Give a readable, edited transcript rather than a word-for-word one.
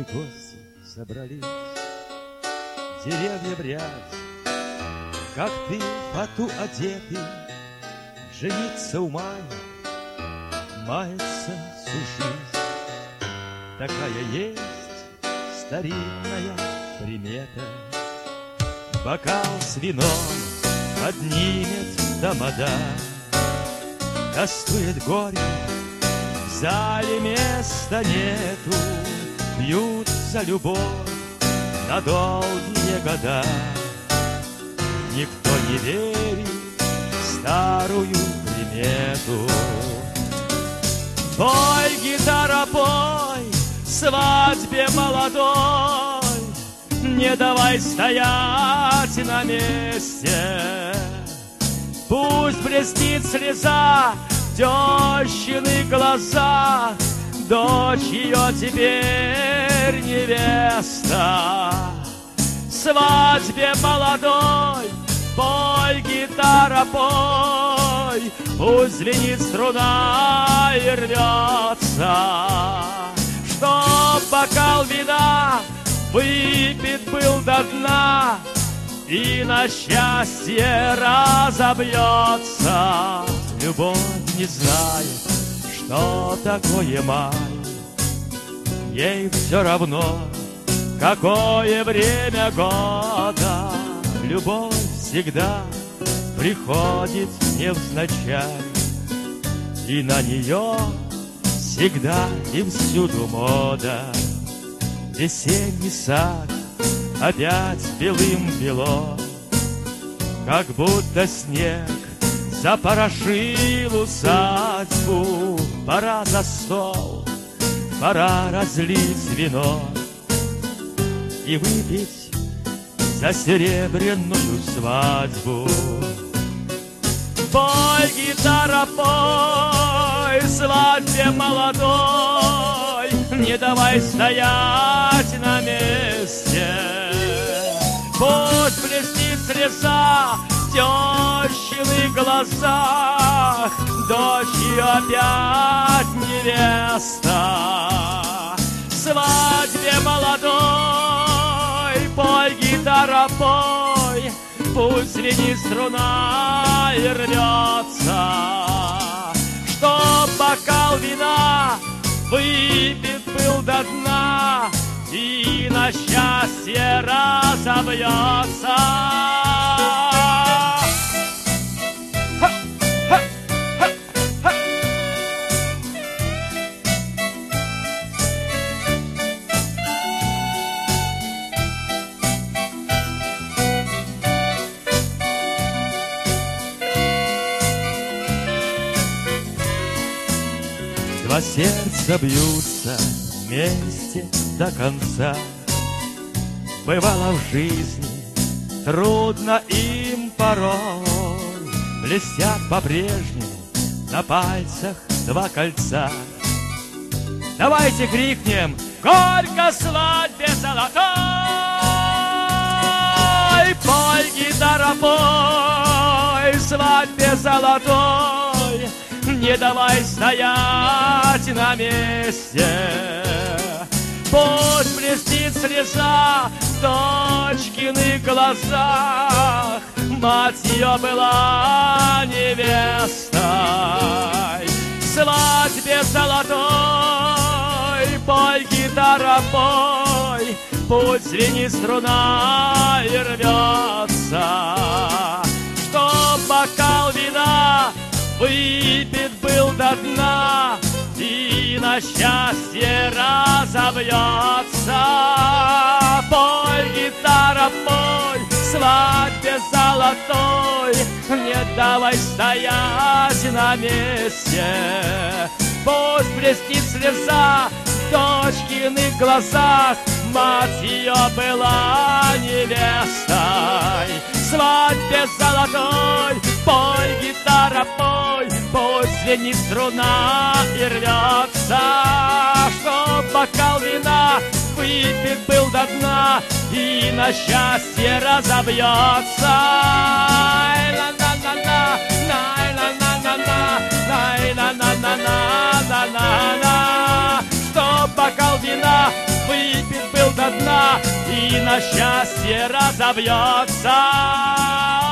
гости собрались, деревья в ряд, как ты, фату одетый, жениться у мая, мается всю жизнь. Такая есть старинная примета. Бокал с вином поднимет тамада, тостует горе, в зале места нету, пьют за любовь на долгие года. Никто не верит в старую примету. Пой, гитара, пой, свадьбе молодой, не давай стоять на месте. Пусть блестит слеза тещины глаза, дочь ее теперь невеста. Свадьбе молодой пой, гитара, пой, пусть звенит струна и рвется, чтоб бокал вина выпит был до дна и на счастье разобьется. Любовь не знает, что такое май, ей все равно, какое время года. Любовь всегда приходит невзначай, и на нее всегда и всюду мода. Весенний сад опять белым бело, как будто снег запорошил усадьбу. Пора за стол, пора разлить вино и выпить за серебряную свадьбу. Пой, гитара, пой, свадьбе молодой, не давай стоять на месте. Пусть блестит слеза тещины глазах, дочь ее опять невеста. Свадьбе молодой пой, гитара, пой, пусть звенит струна и рвется, чтоб бокал вина выпит был до дна и на счастье разобьется. Два сердца бьются вместе до конца. Бывало в жизни трудно им порой, блестят по-прежнему на пальцах два кольца. Давайте крикнем горько свадьбе золотой. Пой, гитара, пой, свадьбе золотой, не давай стоять на месте. Пусть блестит слеза в дочкиных глазах, мать ее была невестой. Свадьбе золотой пой, гитара, пой, пусть звенит струна и рвется, чтоб бокал вина выпит был до дна и на счастье разобьется. Пой, гитара, пой, свадьбе золотой, не давай стоять на месте. Пусть блестит слеза в дочкиных глазах, мать ее была невестой. Свадьбе золотой пой, гитара, пой, пусть звенит струна и рвется, чтоб бокал вина выпит был до дна и на счастье разобьется. Чтоб бокал вина выпит на счастье разобьется.